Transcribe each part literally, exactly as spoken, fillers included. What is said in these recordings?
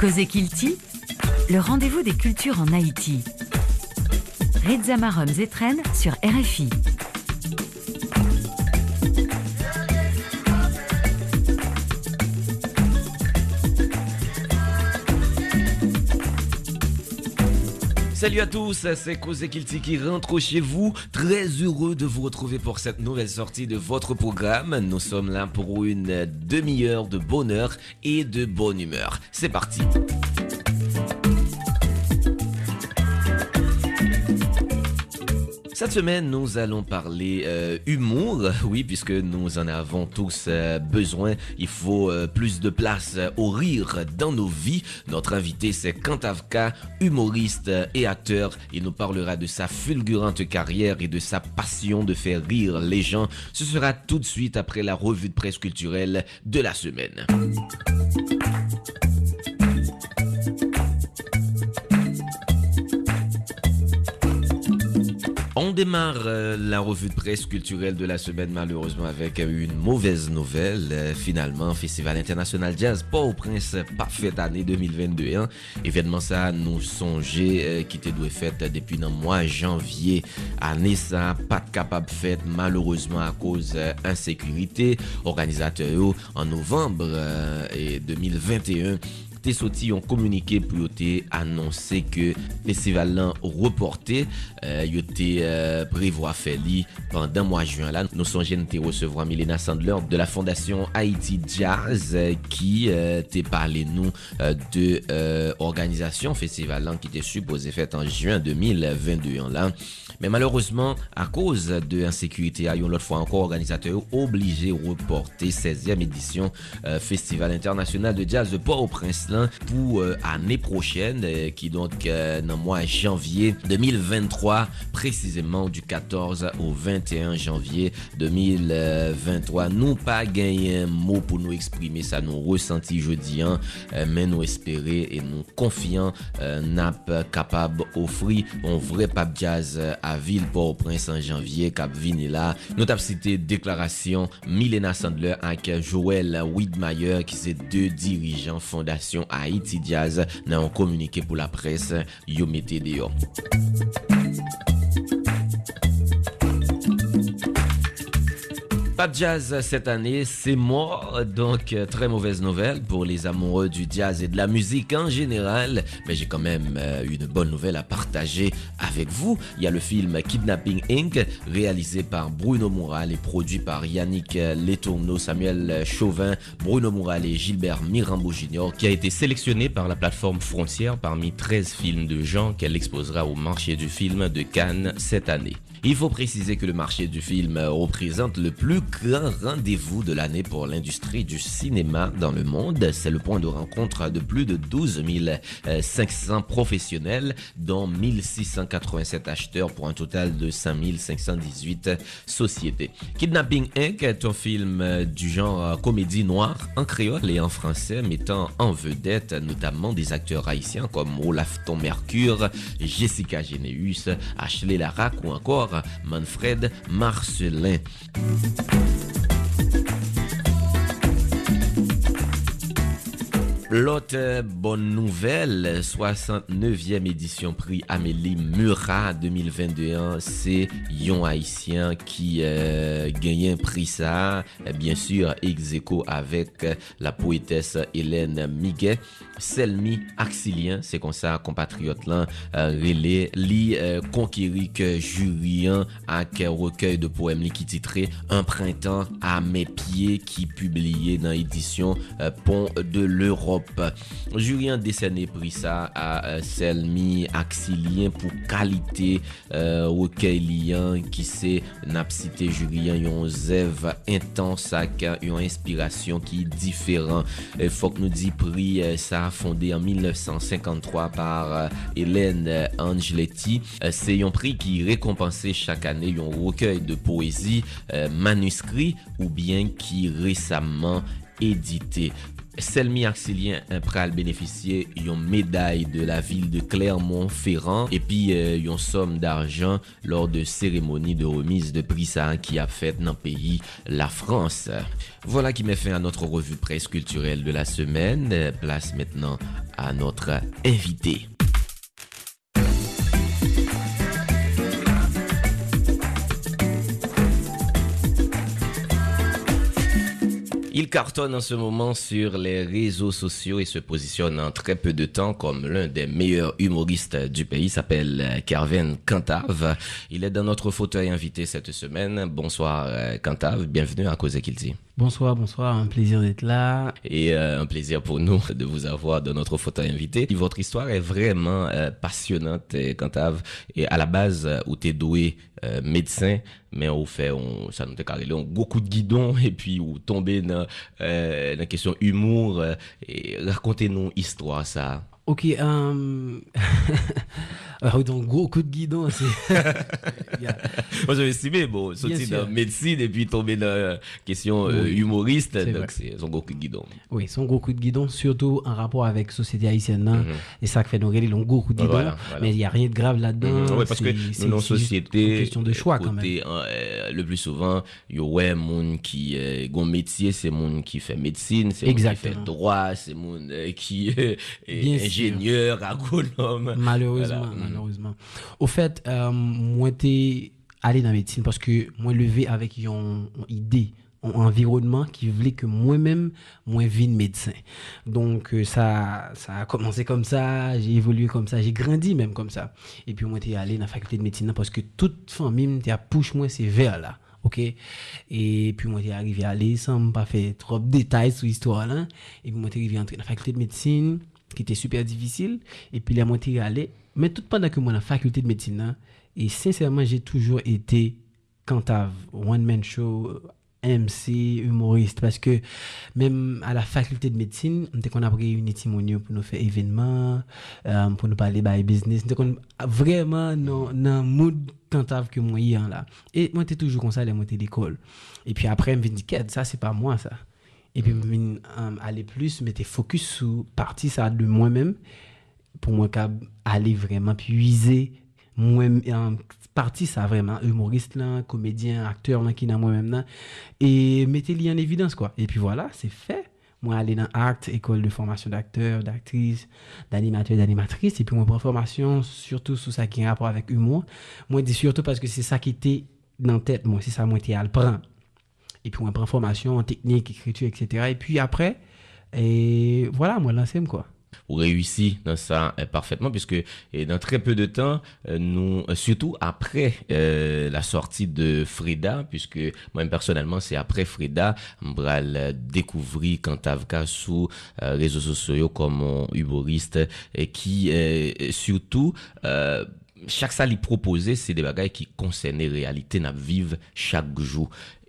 Causer Kilti, le rendez-vous des cultures en Haïti. Reza Marom Zetren sur R F I. Salut à tous, c'est Causer Kilti qui rentre chez vous. Très heureux de vous retrouver pour cette nouvelle sortie de votre programme. Nous sommes là pour une demi-heure de bonheur et de bonne humeur. C'est parti. Cette semaine, nous allons parler euh, humour, oui, puisque nous en avons tous euh, besoin. Il faut euh, plus de place euh, au rire dans nos vies. Notre invité, c'est Kantavka, humoriste et acteur. Il nous parlera de sa fulgurante carrière et de sa passion de faire rire les gens. Ce sera tout de suite après la revue de presse culturelle de la semaine. On démarre euh, la revue de presse culturelle de la semaine malheureusement avec une mauvaise nouvelle. Euh, finalement, Festival International Jazz Port-au-Prince, parfaite année deux mille vingt-deux. Hein. Événement ça nous songeait euh, qui était doué fait depuis le mois janvier. Année ça, pas de capable fait malheureusement à cause euh, insécurité. Organisateurs en novembre euh, et deux mille vingt et un. T'es sorti ont communiqué pour te annoncer que festival là reporté euh, yo te euh, prévoit faire li pendant mois juin là nous songeons te recevoir Milena Sandler de la fondation Haïti Jazz euh, qui euh, te parlé nous euh, de euh, organisation festival là qui était supposé fait en juin deux mille vingt-deux là. Mais malheureusement, à cause de l'insécurité, il y a l'autre fois encore organisateur obligé de reporter seizième édition euh, Festival International de Jazz de Port-au-Prince là, pour euh, année prochaine, euh, qui donc euh, dans le mois janvier deux mille vingt-trois, précisément du quatorze au vingt et un janvier deux mille vingt-trois. Nous pas gagné un mot pour nous exprimer ça, nous ressenti jeudi, hein, euh, mais nous espérer et nous confiants, euh, n'a pas capable d'offrir un vrai pape jazz euh, à Ville Port-au-Prince en janvier, Cap Vini là. Nous avons cité déclaration Milena Sandler avec Joël Widmayer qui c'est deux dirigeants fondation Haïti Jazz dans un communiqué pour la presse yo mettez dehors. Pas de jazz cette année, c'est mort, donc très mauvaise nouvelle pour les amoureux du jazz et de la musique en général, mais j'ai quand même euh, une bonne nouvelle à partager avec vous. Il y a le film Kidnapping Incorporated, réalisé par Bruno Moural et produit par Yannick Letourneau, Samuel Chauvin, Bruno Moural et Gilbert Mirambeau junior, qui a été sélectionné par la plateforme Frontières parmi treize films de genre qu'elle exposera au marché du film de Cannes cette année. Il faut préciser que le marché du film représente le plus grand rendez-vous de l'année pour l'industrie du cinéma dans le monde. C'est le point de rencontre de plus de douze mille cinq cents professionnels, dont mille six cent quatre-vingt-sept acheteurs pour un total de cinq mille cinq cent dix-huit sociétés. Kidnapping Incorporated est un film du genre comédie noire en créole et en français, mettant en vedette notamment des acteurs haïtiens comme Olaf Tom Mercure, Jessica Généus, Ashley Larac ou encore Manfred Marcelin. L'autre bonne nouvelle, soixante-neuvième édition prix Amélie Murat deux mille vingt-deux, c'est yon haïtien qui euh, gagne un prix ça, bien sûr ex aequo avec la poétesse Hélène Miguet. Selmi Axilien, c'est comme ça compatriote là, euh, relais li euh, conquéri que jurien avec recueil de poèmes li qui titré Un printemps à mes pieds qui publié dans édition euh, Pont de l'Europe. Jurien décerné prix ça à euh, Selmi Axilien pour qualité euh, recueil liant qui c'est n'a cité jurien yon zève intense avec une inspiration qui est différent. Il faut que nous dit prix euh, ça fondé en mille neuf cent cinquante-trois par euh, Hélène euh, Angeletti. Euh, c'est un prix qui récompensait chaque année un recueil de poésie euh, manuscrit ou bien qui récemment édité. Selmi Axilien pral bénéficier une médaille de la ville de Clermont-Ferrand et puis euh, une somme d'argent lors de cérémonie de remise de prix ça qui a fait dans le pays la France. Voilà qui met fin à notre revue de presse culturelle de la semaine. Place maintenant à notre invité. Il cartonne en ce moment sur les réseaux sociaux et se positionne en très peu de temps comme l'un des meilleurs humoristes du pays. Il s'appelle Kervin Cantave. Il est dans notre fauteuil invité cette semaine. Bonsoir Cantave, bienvenue à Cause qu'il dit. Bonsoir, bonsoir, un plaisir d'être là. Et euh, un plaisir pour nous de vous avoir dans notre fauteuil invité. Et votre histoire est vraiment euh, passionnante, Cantave. Et à la base, où t'es doué euh, médecin, mais au fait, on, ça nous a on beaucoup de guidons et puis où tomber dans euh, la question humour. Euh, et racontez-nous histoire ça. Ok, euh... alors, donc, gros coup de guidon, c'est... yeah. Moi, j'avais estimé, bon, sortir dans médecine et puis tomber dans la question euh, oui, humoriste, c'est donc vrai. C'est son gros coup de guidon. Oui, son gros coup de guidon, surtout en rapport avec la société haïtienne, mm-hmm. et ça fait nous regarder un gros coup de guidon, voilà, voilà. Mais il n'y a rien de grave là-dedans. Mm-hmm. Oui, parce que nous, dans la société, une question de choix, quand même. Euh, le plus souvent, il y a ouais, moun qui euh, gon métier, c'est moun qui fait médecine, c'est moun qui fait droit, c'est moun euh, qui euh, est ingénieur, agronome. Malheureusement, voilà. malheureusement. Au fait, euh, moi, t'es allé dans la médecine parce que moi, levé avec une, une idée, un environnement qui voulait que moi-même, moi, vienne médecin. Donc, euh, ça, ça a commencé comme ça, j'ai évolué comme ça, j'ai grandi même comme ça. Et puis, moi, t'es allé dans la faculté de médecine parce que toute famille, t'es à pousse moi, c'est vers là. OK? Et puis, moi, t'es arrivé à aller sans me pas faire trop de détails sur l'histoire là. Et puis, moi, t'es arrivé à entrer dans la faculté de médecine, qui était super difficile, et puis la moitié allait, mais tout pendant que moi dans la faculté de médecine là, et sincèrement j'ai toujours été Cantave, one man show, M C, humoriste, parce que même à la faculté de médecine, on était qu'on a réuni Timonio pour nous faire événements, euh, pour nous parler by business, on était qu'on vraiment dans dans mood Cantave que moi hier là, et moi j'étais toujours comme ça, les monter l'école, et puis après je me dis qu'est-ce ça c'est pas moi ça. Et puis, je um, aller plus, mettre focus sur partie ça de moi-même pour moi aller vraiment puiser moi-même um, partie ça vraiment humoriste là, comédien, acteur là qui dans moi-même là et mettre li en évidence quoi. Et puis voilà, c'est fait. Moi aller dans acte, école de formation d'acteur, d'actrice, d'animateur, d'animatrice et puis moi prendre formation surtout sur ça qui a rapport avec humour. Moi dis surtout parce que c'est ça qui était dans tête moi, c'est ça moi était à le prendre. Et puis on prend formation en technique, écriture, et cetera. Et puis après, et voilà, moi, lancez quoi. Vous réussissez dans ça euh, parfaitement, puisque et dans très peu de temps, euh, nous, euh, surtout après euh, la sortie de Frida, puisque moi personnellement, c'est après Frida, m'bral découvrir Cantave sous euh, réseaux sociaux comme humoriste, et qui euh, surtout... Euh, chaque ça lui proposait, c'est des bagages qui concernent les réalités n'a vivre chaque jour.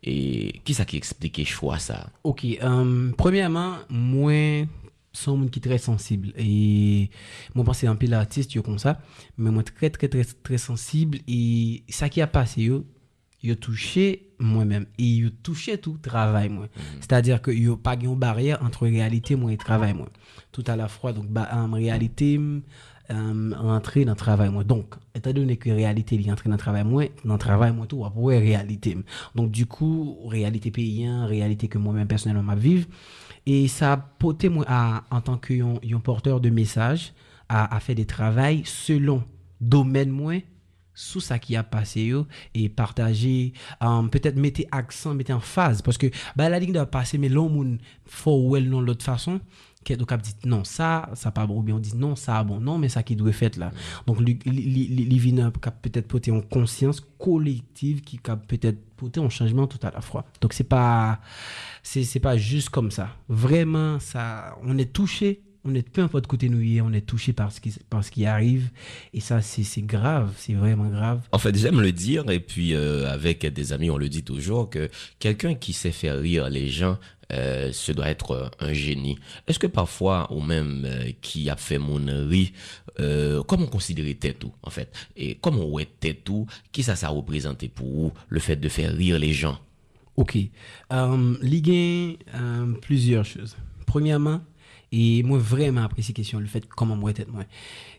Et qui ça qui explique le choix ça? Ok, euh, premièrement, moi, son monde qui est très sensible et moi pense c'est un peu l'artiste comme ça, mais moi très très très très sensible et ça qui a passé yo, yo touché moi-même et yo touché tout travail moi. Mm-hmm. C'est-à-dire que yo pas une barrière entre réalité moi et travail moi. Tout à la fois donc bah, en réalité Euh, rentrer dans le travail moi donc étant donné que réalité il entrer dans le travail moi dans le travail moi tout pour réalité donc du coup réalité paysan réalité que moi-même personnellement m'a vivre et ça a porté moi à, en tant que yon, yon porteur de message à, à faire des travails selon domaine moi sous ça qui a passé yo et partager um, peut-être mettre accent mettre en phase parce que bah la ligne doit passer mais l'homme faut well non l'autre façon qui donc a dit non ça ça pas bon ou bien on dit non ça bon non mais ça qui doit faire là donc li li li vient peut-être porter en conscience collective qui a peut-être porter un changement tout à la fois donc c'est pas c'est c'est pas juste comme ça vraiment ça on est touché. On est peu importe côté nous y est, on est touché par ce qui par ce qui arrive et ça c'est c'est grave, c'est vraiment grave. En fait, j'aime le dire et puis euh, avec des amis, on le dit toujours que quelqu'un qui sait faire rire les gens euh, ce doit être un génie. Est-ce que parfois ou même euh, qui a fait mon rire euh, comment considérer tout en fait et comment ouais tout, qui ça ça représentait pour vous le fait de faire rire les gens? OK. Euh ligue euh, plusieurs choses. Premièrement, et moi vraiment apprécié question le fait comment moi tête moi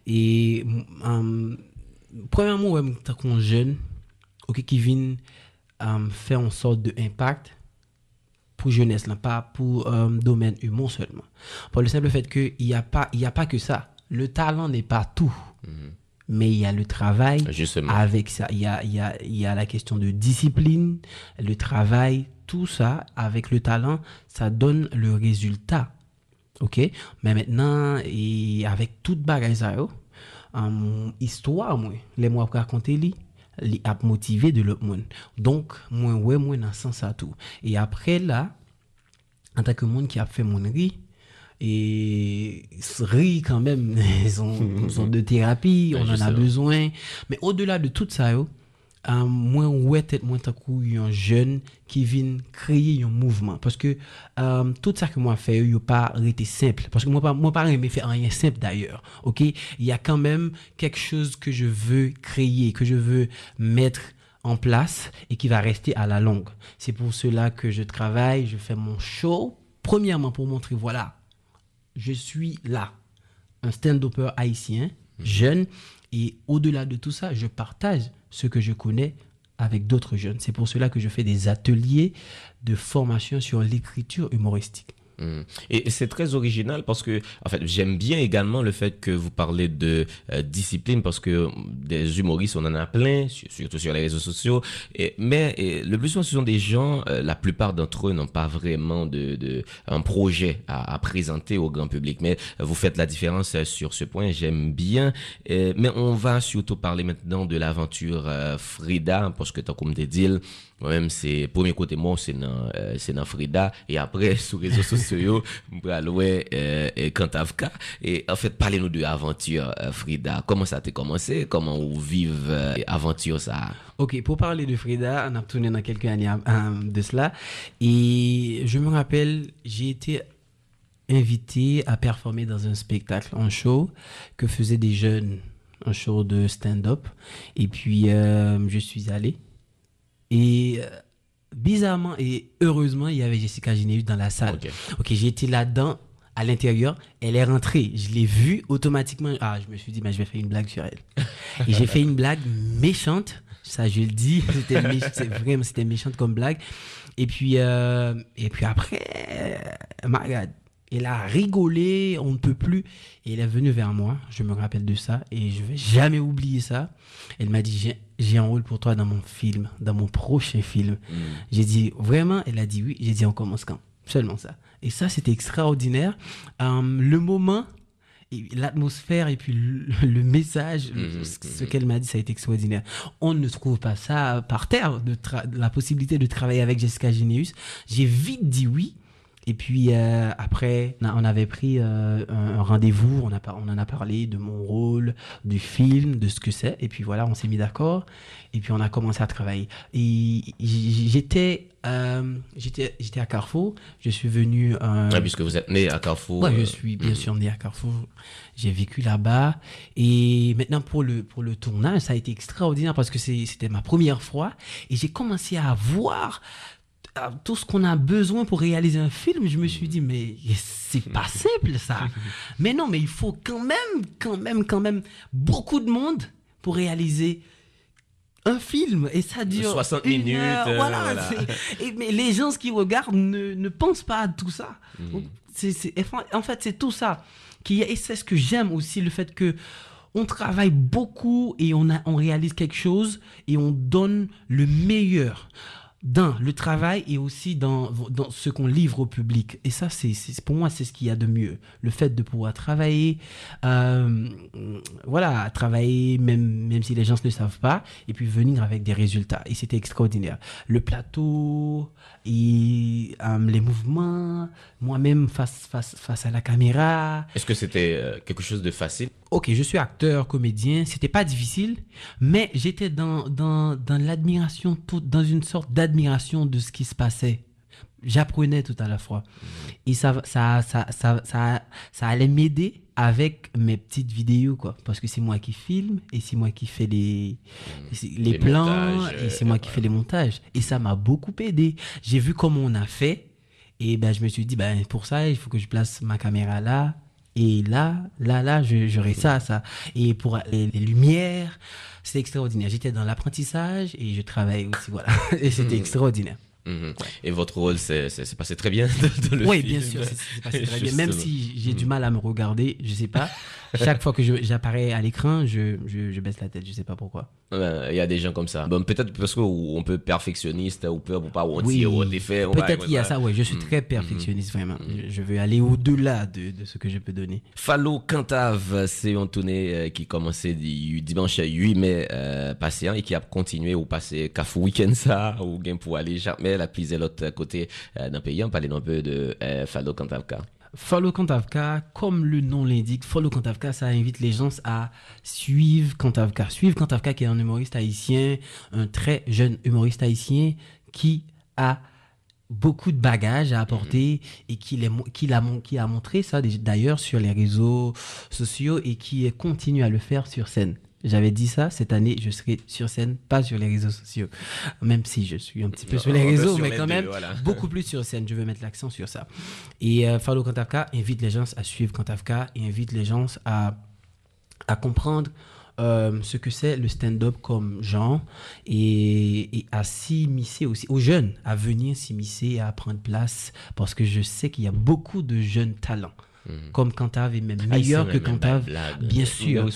et um, premièrement ouais tant qu'on jeune OK qui vient um, faire en sorte de impact pour jeunesse, là, pas pour euh, domaine humour seulement. Pour le simple fait qu'il n'y a, pas- il y a pas que ça. Le talent n'est pas tout. Mm-hmm. Mais il y a le travail Justement. avec ça. Il y a, il y a, il y a la question de discipline, le travail, tout ça, avec le talent, ça donne le résultat. OK? Mais maintenant, et avec toute bagaille ça, yo, um, histoire, moi, les mois pour raconter, li, li a motivé de l'autre monde. Donc, moi, ouais, moi, dans ce sens à tout. Et après, là, en tant que monde qui a fait mon riz, et rire quand même, ils ont, ils ont de thérapie, ben, on en a besoin. Mais au-delà de tout ça, yo, euh, moi, ouais, peut-être moi, tant un jeune qui vient créer un mouvement. Parce que euh, tout ça que moi fait, il pas été simple. Parce que moi, pas, moi, pas aimé faire rien simple d'ailleurs. OK? Il y a quand même quelque chose que je veux créer, que je veux mettre en place et qui va rester à la longue. C'est pour cela que je travaille, je fais mon show. Premièrement, pour montrer, voilà, je suis là, un stand-upper haïtien, mmh. jeune, et au-delà de tout ça, je partage ce que je connais avec d'autres jeunes. C'est pour cela que je fais des ateliers de formation sur l'écriture humoristique. Mmh. Et c'est très original parce que, en fait, j'aime bien également le fait que vous parlez de euh, discipline parce que des humoristes, on en a plein, surtout sur les réseaux sociaux. Et, mais et, le plus souvent, ce sont des gens, euh, la plupart d'entre eux n'ont pas vraiment de, de un projet à, à présenter au grand public. Mais vous faites la différence sur ce point, j'aime bien. Et, mais on va surtout parler maintenant de l'aventure euh, Frida parce que t'as comme des deals. Moi-même, c'est premier côté moi, c'est dans euh, c'est dans Frida et après sur les réseaux sociaux, m'braloué euh, et Kantavka et en fait parlez-nous de l'aventure euh, Frida. Comment ça a commencé? Comment vous vivez euh, aventure ça? OK, pour parler de Frida, on a tourné dans quelques années euh, de cela et je me rappelle, j'ai été invité à performer dans un spectacle, un show que faisaient des jeunes, un show de stand-up et puis euh, je suis allé. Et euh, bizarrement et heureusement, il y avait Jessica Gineus dans la salle. Ok, okay, j'ai été là-dedans, à l'intérieur. Elle est rentrée. Je l'ai vue automatiquement. Ah, je me suis dit, bah, je vais faire une blague sur elle. Et j'ai fait une blague méchante. Ça, je le dis. C'était méch- c'est vraiment, c'était méchante comme blague. Et puis, euh, et puis après, euh, my God, elle a rigolé, on ne peut plus. Et elle est venue vers moi, je me rappelle de ça, et je ne vais jamais oublier ça. Elle m'a dit, j'ai, j'ai un rôle pour toi dans mon film, dans mon prochain film. Mm. J'ai dit, vraiment? Elle a dit oui. J'ai dit, on commence quand? Seulement ça. Et ça, c'était extraordinaire. Um, le moment, et l'atmosphère et puis le, le message, mm-hmm. ce, ce qu'elle m'a dit, ça a été extraordinaire. On ne trouve pas ça par terre, de tra- la possibilité de travailler avec Jessica Gineus. J'ai vite dit oui. Et puis euh, après, on avait pris euh, un, un rendez-vous, on, a, on en a parlé de mon rôle, du film, de ce que c'est. Et puis voilà, on s'est mis d'accord. Et puis on a commencé à travailler. Et j'étais, euh, j'étais, j'étais à Carrefour. Je suis venu... Euh... Ah, puisque vous êtes né à Carrefour. Oui, euh... je suis bien mmh. sûr né à Carrefour. J'ai vécu là-bas. Et maintenant, pour le, pour le tournage, ça a été extraordinaire parce que c'est, c'était ma première fois. Et j'ai commencé à voir... tout ce qu'on a besoin pour réaliser un film, je me suis dit, mais c'est pas simple, ça. Mais non, mais il faut quand même, quand même, quand même, beaucoup de monde pour réaliser un film. Et ça dure soixante une minutes. Heure, euh, voilà. voilà. Et, mais les gens qui regardent ne, ne pensent pas à tout ça. Mm. Donc, c'est, c'est, en fait, c'est tout ça. Qui, et c'est ce que j'aime aussi, le fait que on travaille beaucoup et on, a, on réalise quelque chose et on donne le meilleur dans le travail et aussi dans, dans ce qu'on livre au public. Et ça, c'est, c'est, pour moi, c'est ce qu'il y a de mieux. Le fait de pouvoir travailler, euh, voilà, travailler même, même si les gens ne le savent pas, et puis venir avec des résultats. Et c'était extraordinaire. Le plateau, et euh, les mouvements, moi-même face, face, face à la caméra. Est-ce que c'était euh, quelque chose de facile? Ok, je suis acteur, comédien, c'était pas difficile, mais j'étais dans, dans, dans l'admiration, tout, dans une sorte d'admiration de ce qui se passait. J'apprenais tout à la fois. Et ça, ça, ça, ça, ça, ça allait m'aider avec mes petites vidéos, quoi. Parce que c'est moi qui filme et c'est moi qui fais les, les, les plans montages, et c'est moi qui ouais. fais les montages. Et ça m'a beaucoup aidé. J'ai vu comment on a fait et ben, je me suis dit, ben, pour ça, il faut que je place ma caméra là. Et là, là, là, je, j'aurais ça, ça. Et pour les, les lumières, c'était extraordinaire. J'étais dans l'apprentissage et je travaillais aussi, voilà. Et c'était extraordinaire. Mm-hmm. Et votre rôle, c'est, c'est, c'est passé très bien dans le oui, film. Oui, bien sûr, c'est, c'est passé très bien. Même si j'ai mm-hmm. du mal à me regarder, je sais pas. Chaque fois que je, j'apparais à l'écran, je, je, je baisse la tête, je sais pas pourquoi. Il ouais, y a des gens comme ça. Bon, peut-être parce qu'on peut perfectionniste ou peur pour pas on oui, tire ou défait. Peut-être qu'il y a ça, ouais. Je suis mm-hmm. très perfectionniste, vraiment. Mm-hmm. Je veux aller au-delà de, de ce que je peux donner. Fallo Cantave, c'est un tournée euh, qui commençait du dimanche huit mai euh, passé hein, et qui a continué au passé Cafou Week-end ça, ou bien pour aller jamais la prise de l'autre côté euh, d'un pays. On parlait un peu de euh, Fallo Cantavka. Fallo Cantavka, comme le nom l'indique, Fallo Cantavka, ça invite les gens à suivre Cantavka. Suivre Cantavka, qui est un humoriste haïtien, un très jeune humoriste haïtien qui a beaucoup de bagages à apporter mmh. et qui, les, qui, l'a, qui a montré ça d'ailleurs sur les réseaux sociaux et qui continue à le faire sur scène. J'avais dit ça, cette année, je serai sur scène, pas sur les réseaux sociaux. Même si je suis un petit peu non, sur les réseaux, mais quand deux, même voilà. beaucoup plus sur scène. Je veux mettre l'accent sur ça. Et euh, Fallo Cantavka invite les gens à suivre Cantavka et invite les gens à, à comprendre euh, ce que c'est le stand-up comme genre et, et à s'immiscer aussi, aux jeunes, à venir s'immiscer et à prendre place parce que je sais qu'il y a beaucoup de jeunes talents. Mm-hmm. Comme Cantave est même meilleur ah, que Cantave, bien sûr.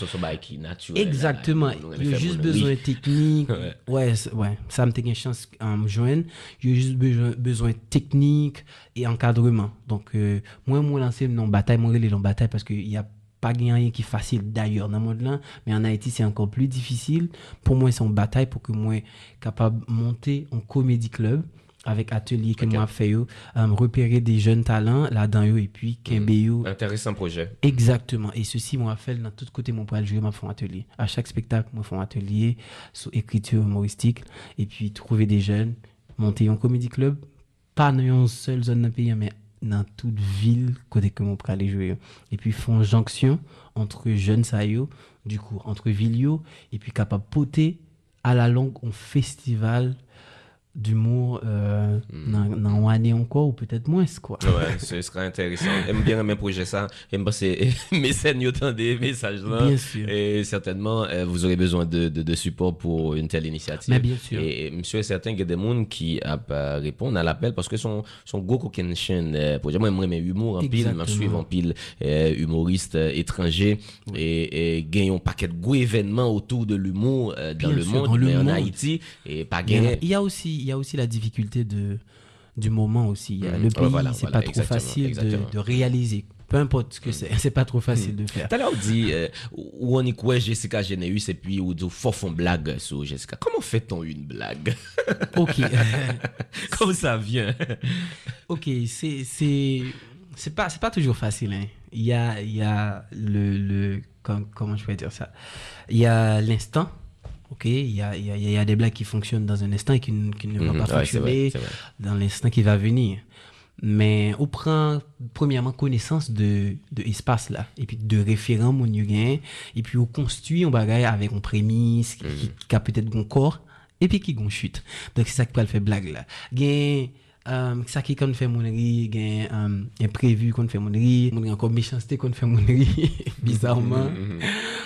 Exactement. Il y a juste besoin de technique. ouais. ouais, ouais, ça me une chance à me joindre. Il y a juste besoin, besoin de technique et encadrement. Donc, euh, moi, moi, lancer mon bataille, moi, les longs bataille parce qu'il n'y a pas rien qui est facile d'ailleurs dans le monde là, mais en Haïti, c'est encore plus difficile. Pour moi, c'est une bataille pour que moi, capable de monter un comédie club. Avec atelier que okay. moi fait yo, um, repérer des jeunes talents là-dedans yo et puis kembe yo. Intéressant projet. Exactement. Et ceci moi fait dans tout côté mon pour jouer moi font atelier. À chaque spectacle moi font atelier sur écriture humoristique et puis trouver des jeunes, monter un comédie club pas dans une seule zone dans pays mais dans toute ville côté que mon pour aller jouer. Et puis font jonction entre jeunes ça yo, du coup entre villes yo et puis capable poter à la longue un festival d'humour euh, mm. dans, dans une année encore ou peut-être moins quoi. Ouais, ce serait intéressant. J'aime bien mes projets ça. J'aime passer mes scènes autant des messages là. Bien sûr. Et certainement euh, vous aurez besoin de, de, de support pour une telle initiative. Mais bien sûr. Et, et monsieur est certain qu'il y a des gens qui a pas répondre à l'appel parce que son son gros coquin chaîne euh, projet moi moi humour en pile, m'a suivre en pile euh, humoriste euh, étranger oui. et, et gagne un paquet de gros événements autour de l'humour euh, dans, le sûr, monde, dans le mais monde, mais en Haïti et pas gagné. Il y a aussi il y a aussi la difficulté de, du moment aussi. Mmh. Le pays, oh, voilà, c'est voilà, pas trop facile de, de réaliser. Peu importe ce que mmh. c'est, c'est pas trop facile mmh. de faire. Tout à l'heure, on dit, euh, où on y croit Jessica Généus et puis on dit, faut faire une blague sur Jessica. Comment fait-on une blague? Ok. Comment ça vient? Ok, c'est, c'est, c'est pas, c'est pas toujours facile, hein. Il y a, il y a le, le, comment, comment je pourrais dire ça? Il y a l'instant. Ok, il y a, y, a, y a des blagues qui fonctionnent dans un instant et qui, qui ne vont mmh, pas ouais, fonctionner c'est vrai, c'est vrai. Dans l'instant qui va venir. Mais on prend premièrement connaissance de, de l'espace là, et puis de référents mon gain, et puis on construit un bagage avec une prémisse qui, mmh. qui, qui a peut-être un corps, et puis qui a une chute. Donc c'est ça qui peut le faire blague là. Gain, Um, ça qui qu'on fait mon riz, gain um, imprévu qu'on fait mon riz, mon encore méchanceté qu'on fait mon riz bizarrement. Mm-hmm.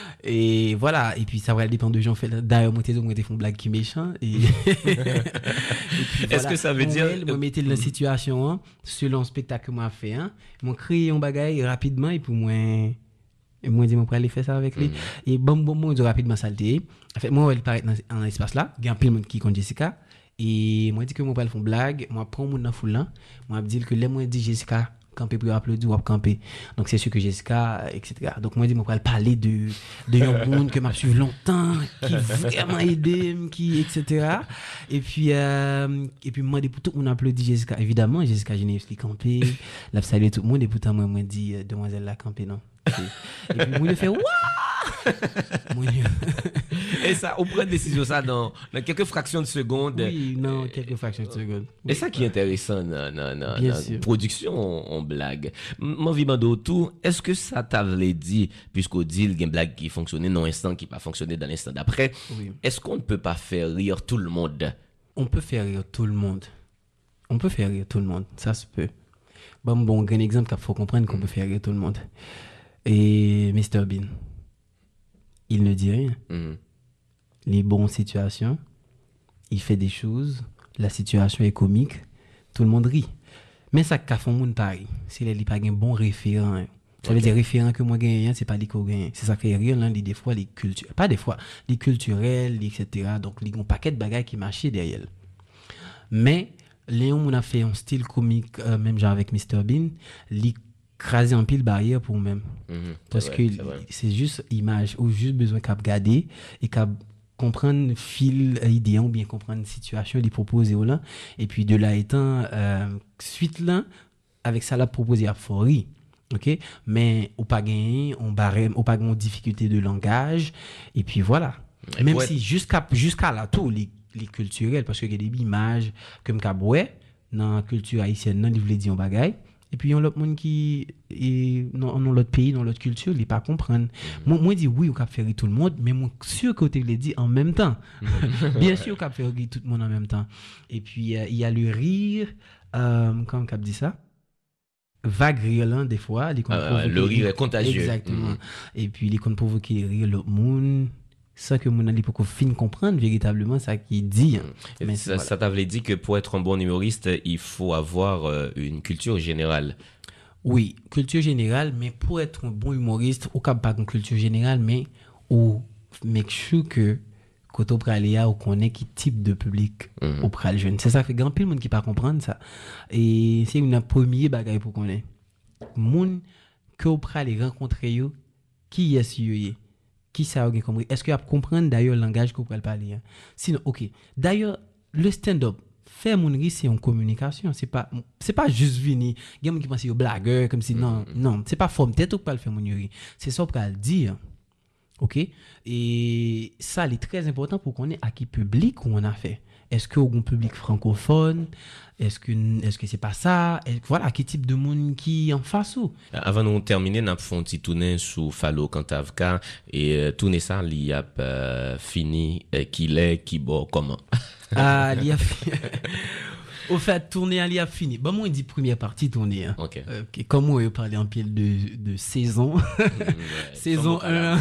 Et voilà, et puis ça va dépendre de gens fait d'ailleurs moi t'es moi t'es font blague qui méchant et, et puis, est-ce voilà, que ça veut dire moi mettez dans la situation hein, selon le spectacle que moi fait hein, moi créer un bagage rapidement et pour moi et moi dis moi pour aller faire ça avec lui mm-hmm. et bon bon moi dis rapidement saleté. En fait moi elle paraît dans un espace là, il y a plein de monde qui connaît Jessica. Et moi dis que moi pas le font blague, moi prends mon dans foule là, moi dis que les moi dit Jessica camper pour applaudir ou camper. Donc c'est sûr que Jessica et cetera. Donc moi dis moi pas parler de de un monde que m'a suivi longtemps, qui vraiment aidé, qui et cetera. Et puis euh, et puis moi dis pour tout on applaudit Jessica évidemment Jessica Généus qui camper, l'a saluer tout le monde et pourtant moi moi dit euh, demoiselle la camper non. Et, et puis moi il fait waouh. Et ça, on prend une décision ça dans, dans quelques fractions de secondes. Oui, non, quelques fractions de secondes. Oui. Et ça qui est intéressant dans la production en, en blague. Mon vivant d'autour, est-ce que ça t'avait dit, puisqu'on dit qu'il y a une blague qui fonctionnait dans l'instant, qui n'a pas fonctionné dans l'instant d'après, oui. Est-ce qu'on ne peut pas faire rire tout le monde? On peut faire rire tout le monde. On peut faire rire tout le monde, ça se peut. Bon, bon, un exemple qu'il faut comprendre qu'on mm. peut faire rire tout le monde. Et mister Bean. Il ne dit rien. Mmh. Les bonnes situations, il fait des choses la situation est comique, tout le monde rit. Mais ça qu'a fait un monde pareil. Si les pas un bon référent, hein. Ça veut okay. dire référent que moi gagne, c'est pas les co gagne. C'est ça qui est rire là, des fois les culturels, pas des fois, les culturels, et cetera. Donc il y a un paquet de bagages qui marchaient derrière. Mais Léon on a fait un style comique euh, même genre avec mister Bean, il crasé en pile barrière pour même. Mm-hmm. Parce vrai, que c'est, c'est juste image ou juste besoin qu'à regarder et qu'à comprendre fil idée ou bien comprendre une situation il proposer là et puis de là étant euh, suite là avec ça la proposer à Fori. OK, mais ou pas gagner on barème ou pas une difficulté de langage et puis voilà. Et même si être... jusqu'à jusqu'à là tout les les culturels parce que il y a des images comme Kaboué dans la culture haïtienne non il voulait dire un bagaille et puis il y a l'autre monde qui est dans l'autre pays dans l'autre culture il pas comprendre. Mm-hmm. moi moi dit oui au cap faire rire tout le monde mais moi sûr que tu le dit en même temps. Bien sûr au cap faire rire tout le monde en même temps et puis euh, il y a le rire euh, comme cap dit ça vague rire là des fois les euh, le rire est contagieux exactement. Mm-hmm. Et puis les comptes provoquer rire l'autre monde ça que mon ali pour qu'on fin comprendre véritablement ça qui dit hein. Mais ça, voilà. Ça t'avait dit que pour être un bon humoriste il faut avoir euh, une culture générale. Oui, culture générale mais pour être un bon humoriste au cap pas une culture générale mais au make sure que quand on parle on connaît qui type de public mm-hmm. au pral jeune c'est ça fait grand pile monde qui pas comprendre ça et c'est une premier bagaille pour connaître monde que au pral rencontrer yo qui est yo qui ça a compris est-ce que vous comprendre d'ailleurs le langage que vous parler hein? Sinon OK d'ailleurs le stand-up faire mon ri c'est en communication c'est pas c'est pas juste venir il y a qui pense au blagueur comme si non mm-hmm. non c'est pas forme tête ou pas le faire mon ri c'est ça pour le dire OK et ça c'est très important pour qu'on ait à qui public on a fait est-ce que un public francophone est-ce que est-ce que c'est pas ça et voilà quel type de monde qui en face ou avant de terminer n'a fait un petit tourner sous Fallo Kantavka et euh, tourner ça il y a euh, fini euh, qu'il est qui bon comment ah il y a au fait tourner il y a fini bon moi il dit première partie tourner hein. OK euh, comme moi je parlais en pile de de saison ouais, saison un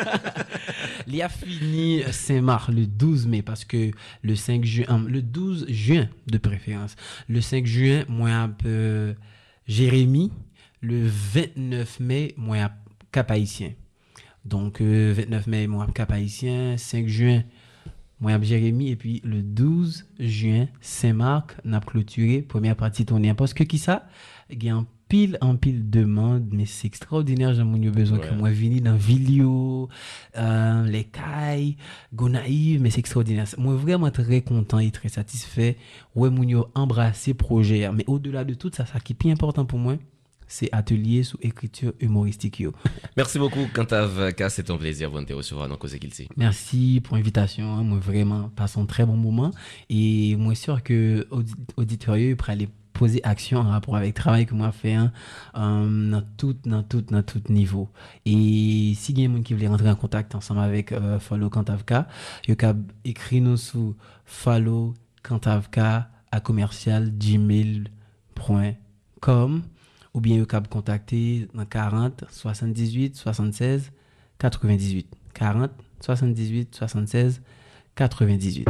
il y a fini Saint-Marc le douze mai parce que le cinq juin le douze juin de préférence le cinq juin moi un peu Jérémy le vingt-neuf mai moi Cap Haïtien donc euh, vingt-neuf mai moi Cap Haïtien cinq juin moi Jérémy et puis le douze juin Saint-Marc n'a clôturé première partie tournée parce que qui ça il y a un pile en pile demande mais c'est extraordinaire j'ai mon besoin ouais. Que moi venir dans Vilio euh, les cailles Gonaïve mais c'est extraordinaire moi vraiment très content et très satisfait ouais mon embrasser projet mais au-delà de tout ça ça qui est plus important pour moi c'est atelier sous écriture humoristique yo. Merci beaucoup Kantavka, c'est un plaisir de te recevoir dans Cause Kilti. Merci pour l'invitation, hein. Moi vraiment passe un très bon moment et moi sûr que auditorieux pour aller poser action en rapport avec le travail que moi fait hein, um, dans tout dans tout dans tout niveau et si il y a quelqu'un qui veut rentrer en contact ensemble avec euh, Fallo Kantavka, il peut écrire nous sur fallo kantavka à commercial gmail point com ou bien vous pouvez contacter dans quarante soixante-dix-huit soixante-seize quatre-vingt-dix-huit quarante soixante-dix-huit soixante-seize quatre-vingt-dix-huit.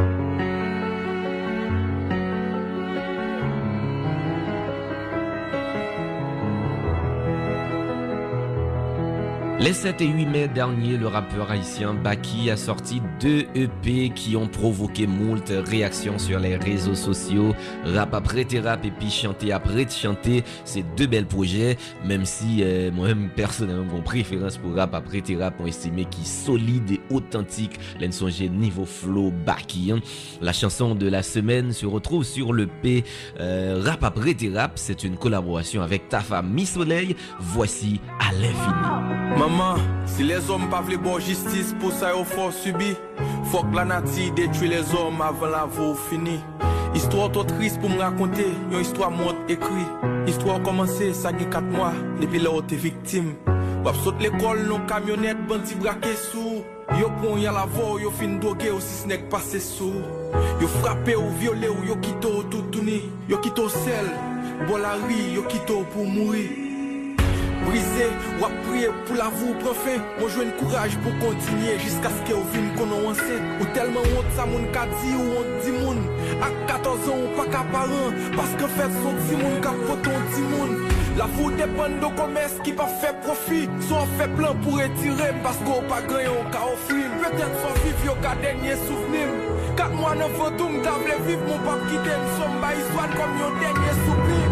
Les sept et huit mai dernier, le rappeur haïtien Baki a sorti deux E P qui ont provoqué moult réactions sur les réseaux sociaux. Rap après tes rap et puis chanter après te chanter, c'est deux belles projets, même si euh, moi-même personnellement mon préférence pour rap après tes rap on estimé qui solide et authentique, l'ensongé niveau flow Baki. Hein. La chanson de la semaine se retrouve sur le P euh, Rap après tes rap, c'est une collaboration avec Tafa Mi Soleil. Voici à l'infini. Maman, si les hommes pas veulent bonne justice, pour ça il faut subir. Faut que la nature détruit les hommes avant la vie finie. Histoire trop triste pour me raconter, une histoire monte écrit. Histoire commencé, ça fait quatre mois, depuis là où t'es victime. Wap saute l'école, non camionnette, bandit braqué sous. Yo pon y'a la voix, yo fin drogué, ou si snake passé sous. Yo frappé ou violé, ou yo quitté tout tourné. Yo quitté sel, bon la rue, yo quitté pour mourir. brisé, ou à prier pour la vous prend fin. Moi je un courage pour continuer jusqu'à ce que vous vienne qu'on en enceinte. Ou tellement honte ça moun ka di ou honte di moun. À quatorze ans ou pas qu'à parent, parce qu'en fait son di moun ka poton di moun. La vous dépend de commerce qui pas fait profit, soit fait plan pour retirer parce qu'on pas gagné au cas offrir. Peut-être soit vivre yo ka dernier souvenir. Quatre mois neuf ans tout m'table vivre mon pap qui t'aime son ba histoire comme yo dernier soupir.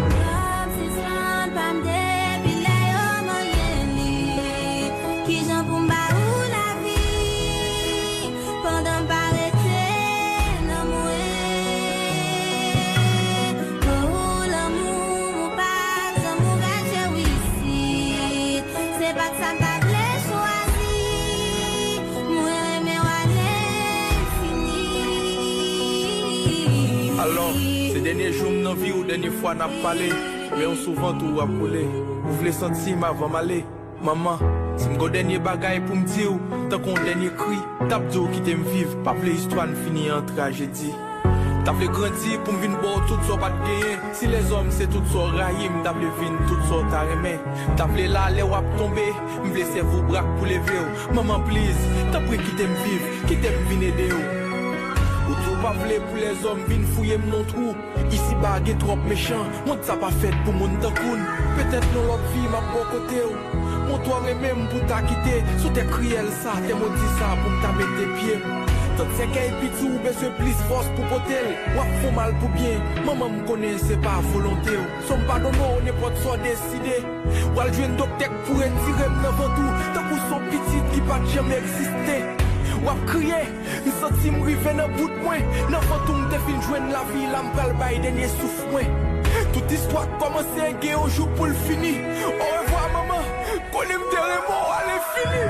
Qui j'en pour ma ou la vie pendant parler l'amour oh l'amour pas l'amour que ici c'est pas que ça m'a choisi moi mais fini. Alors ces derniers jours dans vie ou dernière fois n'a parlé mais on souvent tout a coulé vous voulez sentir avant m'aller maman. Si m'go dernier bagay pour m'dire, tant qu'on dernier cri, tap d'eau qui t'aime vivre, pas vle histoire finir en tragédie. T'as vle grandir pour m'vin boire tout ça pas de gagner. Si les hommes c'est tout ça rahim, t'as vle vin tout ça ta remè. T'as vle là les wap tomber, m'vle c'est vous brak pour lever. Maman please, t'as pris qui t'aime vivre, qui t'aime vin aider. Ou tout pas vle pour les hommes vin fouiller mon trou. Ici bagay trop méchant, monte ça pas fait pour mon takoun. Peut-être dans l'autre vie m'a bon côté. Mon toi même pour ta quitter, sous tes criels ça, t'es maudit ça pour m'ta mettre tes pieds. Tant c'est qu'un petit ou besoin plus force pour poter. Ou faut mal pour bien, maman me connaît c'est pas volonté. Somme pas non on n'est pas de soit décidé. Ou al jouer un docteur pour retirer m'avant tout. Tant pour son petit qui pas jamais existé. Ou à crier, me senti m'river dans bout de moi. N'avant tout m'te fin joindre la vie, là m'pral bail dernier souffle moi. Toute histoire commence un gain au jour pour le finir. Au revoir maman, qu'on aime terre mort, allez fini.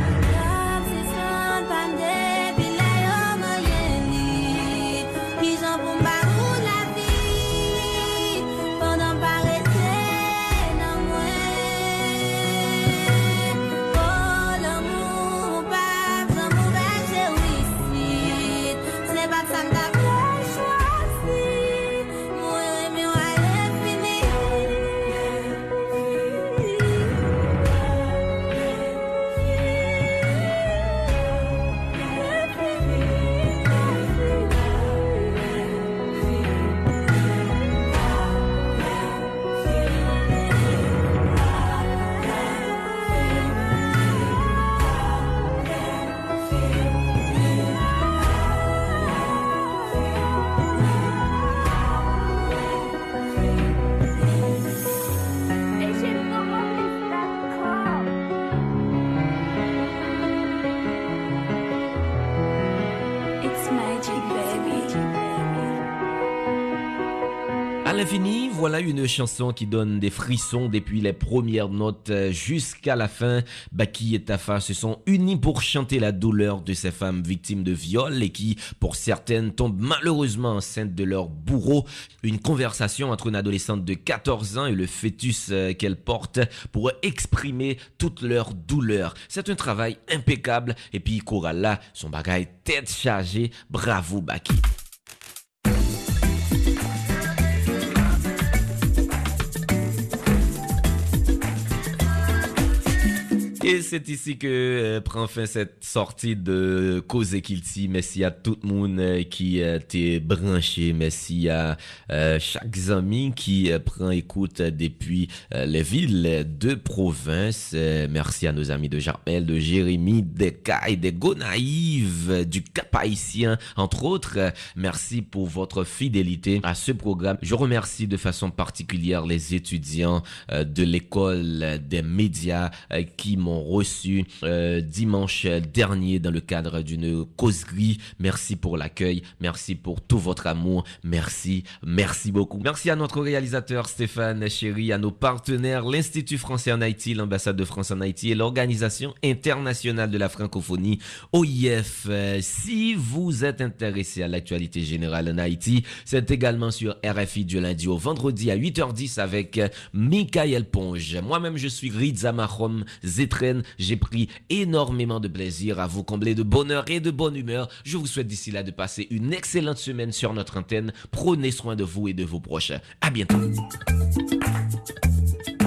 À l'infini, voilà une chanson qui donne des frissons depuis les premières notes jusqu'à la fin. Baki et Tafa se sont unis pour chanter la douleur de ces femmes victimes de viol et qui, pour certaines, tombent malheureusement enceintes de leur bourreau. Une conversation entre une adolescente de quatorze ans et le fœtus qu'elle porte pour exprimer toute leur douleur. C'est un travail impeccable et puis Choral là, son bagage tête chargée. Bravo Baki. Et c'est ici que euh, prend fin cette sortie de Cause Kilti. Merci à tout le monde euh, qui euh, t'est branché. Merci à euh, chaque ami qui euh, prend écoute euh, depuis euh, les villes de province. Euh, merci à nos amis de Jarmel, de Jérémy, des Cailles, des Gonaïves, euh, du Cap-Haïtien, entre autres. Euh, merci pour votre fidélité à ce programme. Je remercie de façon particulière les étudiants euh, de l'école des médias euh, qui m'ont reçu euh, dimanche dernier dans le cadre d'une causerie. Merci pour l'accueil, merci pour tout votre amour, merci, merci beaucoup. Merci à notre réalisateur Stéphane Chéry, à nos partenaires, l'Institut français en Haïti, l'ambassade de France en Haïti et l'Organisation internationale de la francophonie, O I F. Euh, si vous êtes intéressé à l'actualité générale en Haïti, c'est également sur R F I du lundi au vendredi à huit heures dix avec Michael Ponge. Moi-même, je suis Ridza Mahom Zetren. J'ai pris énormément de plaisir à vous combler de bonheur et de bonne humeur. Je vous souhaite d'ici là de passer une excellente semaine sur notre antenne. Prenez soin de vous et de vos proches. À bientôt.